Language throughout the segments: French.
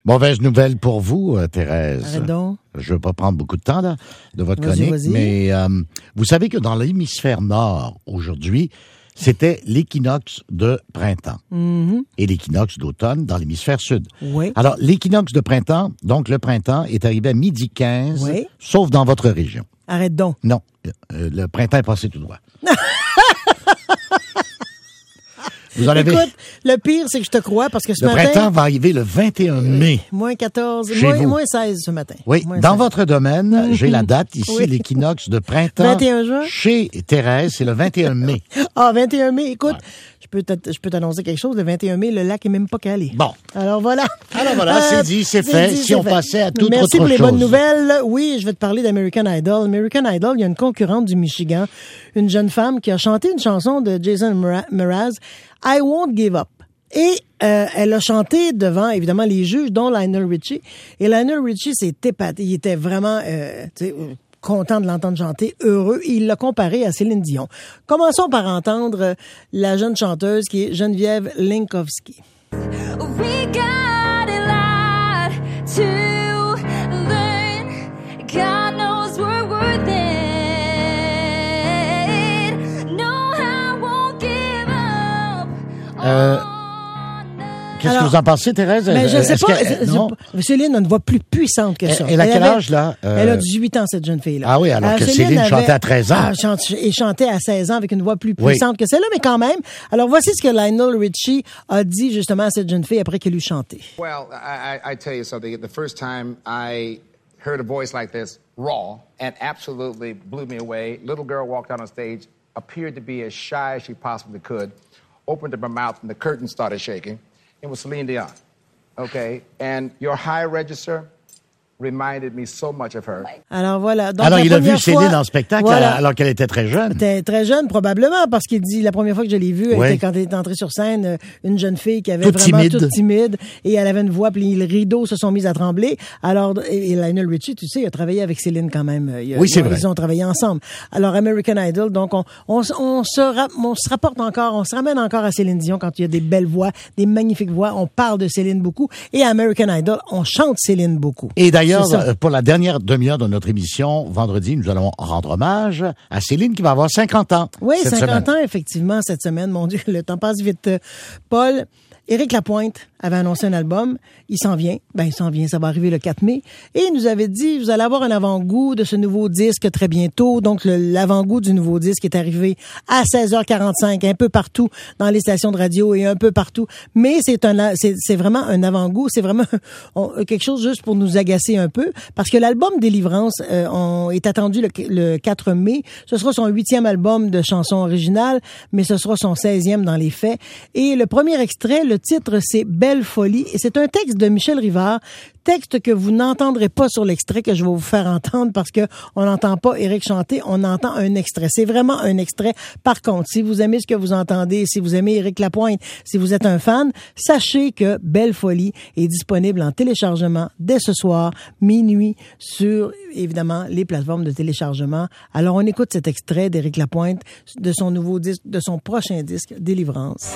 Mauvaise nouvelle pour vous, Thérèse. Arrête donc. Je ne veux pas prendre beaucoup de temps là, de votre chronique, Vas-y. mais vous savez que dans l'hémisphère nord, aujourd'hui, c'était l'équinoxe de printemps et l'équinoxe d'automne dans l'hémisphère sud. Oui. Alors, l'équinoxe de printemps, donc le printemps, est arrivé à 12h15, Oui. sauf dans votre région. Arrête donc. Non, le printemps est passé tout droit. Vous en avez... Écoute, le pire, c'est que je te crois parce que ce Le matin... printemps va arriver le 21 mai. Moins 14, Chez vous. moins 16 ce matin. Oui, Moins dans 16. votre domaine, j'ai la date ici, Oui. l'équinoxe de printemps. 21 juin? Chez Thérèse, c'est le 21 mai. Ah, 21 mai, écoute, je peux t'annoncer quelque chose. Le 21 mai, le lac est même pas calé. Bon. Alors voilà. Alors voilà, c'est dit, c'est fait. Si on passait à toute autre Merci pour les chose. bonnes nouvelles. Oui, je vais te parler d'American Idol. American Idol, il y a une concurrente du Michigan, une jeune femme qui a chanté une chanson de Jason Mraz, I Won't Give Up. Et elle a chanté devant, évidemment, les juges, dont Lionel Richie. Et Lionel Richie s'est épaté. Il était vraiment content de l'entendre chanter, heureux. Et il l'a comparé à Céline Dion. Commençons par entendre la jeune chanteuse qui est Geneviève Linkowski. We got a lot to learn. God knows we're worth it. No, I won't give up. Qu'est-ce que Alors, vous en pensez, Thérèse? Mais je sais Est-ce pas. non? Céline a une voix plus puissante que ça. Elle a quel âge, là? Elle a 18 ans, cette jeune fille-là. Ah oui, alors que Céline chantait à 13 ans. Et chantait à 16 ans avec une voix plus Oui. puissante que celle-là, mais quand même. Alors, voici ce que Lionel Richie a dit justement à cette jeune fille après qu'elle eut chanté. Well, I tell you something. The first time I heard a voice like this, raw, and absolutely blew me away. Little girl walked out on stage, appeared to be as shy as she possibly could, opened up her mouth, and the curtain started shaking. It was Celine Dion. Okay? And your high register reminded me so much of her. Alors voilà. Donc, Alors, la il a vu première Céline fois- en spectacle Voilà. alors qu'elle était très jeune. Était très jeune, probablement, parce qu'il dit, la première fois que je l'ai vue, elle Oui. était quand elle est entrée sur scène, une jeune fille qui avait Toute vraiment timide. toute timide, et elle avait une voix, puis les rideaux se sont mis à trembler. Alors, et Lionel Richie, tu sais, il a travaillé avec Céline quand même. Oui, c'est vrai. Ils ont travaillé ensemble. Alors, American Idol, donc, on se rapporte encore, on se ramène encore à Céline Dion quand il y a des belles voix, des magnifiques voix. On parle de Céline beaucoup. Et à American Idol, on chante Céline beaucoup. Et d'ailleurs, C'est ça. pour la dernière demi-heure de notre émission, vendredi, nous allons rendre hommage à Céline qui va avoir 50 ans. Oui, cette 50 semaine. ans, effectivement, cette semaine. Mon Dieu, le temps passe vite. Paul, Éric Lapointe avait annoncé un album. Il s'en vient. Il s'en vient. Ça va arriver le 4 mai. Et il nous avait dit, vous allez avoir un avant-goût de ce nouveau disque très bientôt. Donc, l'avant-goût du nouveau disque est arrivé à 16h45, un peu partout dans les stations de radio et un peu partout. Mais c'est vraiment un avant-goût. C'est vraiment quelque chose juste pour nous agacer un peu. Parce que l'album Délivrance est attendu le 4 mai. Ce sera son 8e album de chansons originales, mais ce sera son 16e dans les faits. Et le premier extrait, le titre, c'est Belle folie. Et c'est un texte de Michel Rivard, texte que vous n'entendrez pas sur l'extrait que je vais vous faire entendre parce que on n'entend pas Éric chanter, on entend un extrait. C'est vraiment un extrait. Par contre, si vous aimez ce que vous entendez, si vous aimez Éric Lapointe, si vous êtes un fan, sachez que Belle folie est disponible en téléchargement dès ce soir, minuit, sur, évidemment, les plateformes de téléchargement. Alors, on écoute cet extrait d'Éric Lapointe de son nouveau disque, de son prochain disque, Délivrance.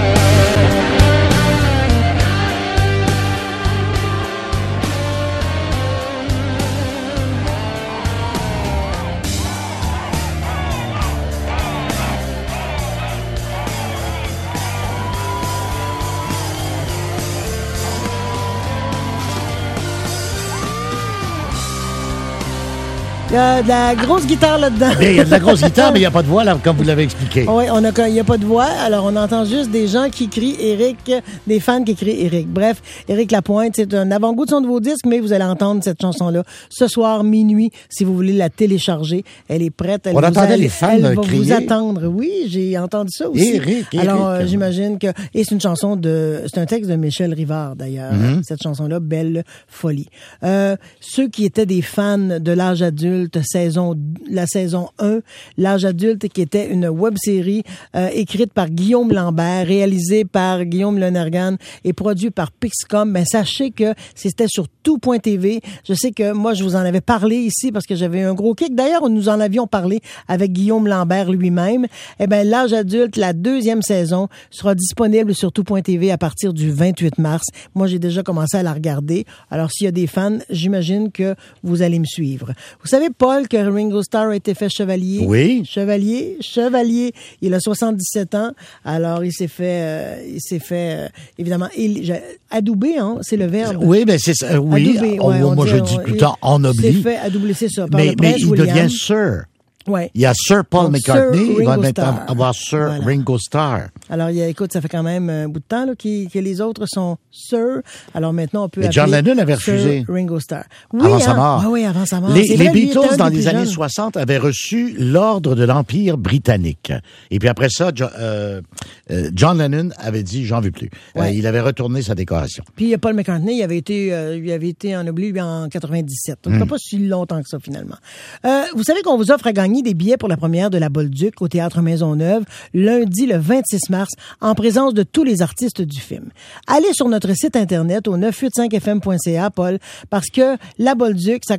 Il y a de la grosse guitare là-dedans. Bien, il y a de la grosse guitare, mais il n'y a pas de voix, là, comme vous l'avez expliqué. Oui, il n'y a pas de voix, alors on entend juste des gens qui crient Éric, des fans qui crient Éric. Bref, Éric Lapointe, c'est un avant-goût de son nouveau disque, mais vous allez entendre cette chanson-là ce soir, minuit, si vous voulez la télécharger. Elle est prête. On entendait les fans elle va crier. vous attendre. Oui, j'ai entendu ça aussi. Éric. Alors, j'imagine que... Et c'est une chanson c'est un texte de Michel Rivard, d'ailleurs, cette chanson-là, Belle folie. Ceux qui étaient des fans de l'âge adulte, adulte, la saison 1, L'âge adulte, qui était une web-série écrite par Guillaume Lambert, réalisée par Guillaume Lonergan et produite par Pixcom. Ben, sachez que c'était sur tout.tv. Je sais que moi, je vous en avais parlé ici parce que j'avais un gros kick. D'ailleurs, nous en avions parlé avec Guillaume Lambert lui-même. Eh ben, L'âge adulte, la 2e saison, sera disponible sur tout.tv à partir du 28 mars. Moi, j'ai déjà commencé à la regarder. Alors, s'il y a des fans, j'imagine que vous allez me suivre. Vous savez, Paul, que Ringo Starr a été fait chevalier? Oui. Chevalier. Il a 77 ans. Alors, il s'est fait, évidemment, adoubé, hein, c'est le verbe. Oui, mais c'est ça. Oui. Adoubé, Moi, je dis tout le temps ennobli. Il s'est fait adouber, c'est ça. Par Mais le prince il William. devient Sir. Ouais. Il y a Sir Paul Donc, McCartney, Sir il va Ringo maintenant Starr. avoir Sir Voilà. Ringo Starr. Alors, écoute, ça fait quand même un bout de temps là, que les autres sont Sir. Alors maintenant, on peut Mais appeler John Lennon avait Sir refusé. Ringo Starr. Oui, Avant sa mort. Ah, oui, avant sa mort. Les C'est vrai, lui, il était Beatles, un dans des les plus années jeunes. 60, avaient reçu l'ordre de l'Empire britannique. Et puis après ça, John Lennon avait dit « j'en veux plus Ouais. Il avait retourné sa décoration. Puis Paul McCartney, il avait été ennobli lui, en 97. Donc, pas si longtemps que ça, finalement. Vous savez qu'on vous offre à gagner des billets pour la première de La Bolduc au Théâtre Maisonneuve, lundi le 26 mars, en présence de tous les artistes du film. Allez sur notre site Internet au 985fm.ca, Paul, parce que La Bolduc, ça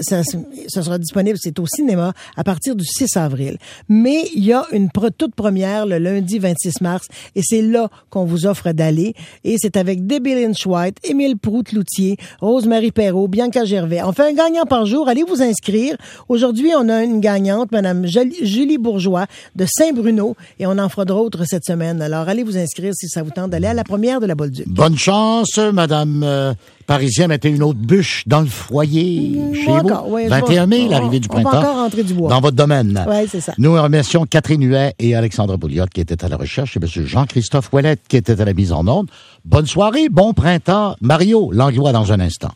sera disponible, c'est au cinéma, à partir du 6 avril. Mais il y a une toute première le lundi 26 mars, et c'est là qu'on vous offre d'aller. Et c'est avec Debbie Lynch White, Émile Proulx-Loutier, Rose-Marie Perrault, Bianca Gervais. On fait un gagnant par jour. Allez vous inscrire. Aujourd'hui, on a une gagnante, Madame Julie Bourgeois de Saint-Bruno, et on en fera d'autres cette semaine. Alors, allez vous inscrire si ça vous tente d'aller à la première de La Bolduc. Bonne chance, Madame Parisienne, mettez une autre bûche dans le foyer chez vous. Encore, oui, 21 mai, l'arrivée du on va printemps. encore rentrer du bois. Dans votre domaine. Oui, c'est ça. Nous remercions Catherine Huet et Alexandre Bouliot qui étaient à la recherche et M. Jean-Christophe Ouellette qui était à la mise en onde. Bonne soirée, bon printemps. Mario Langlois dans un instant.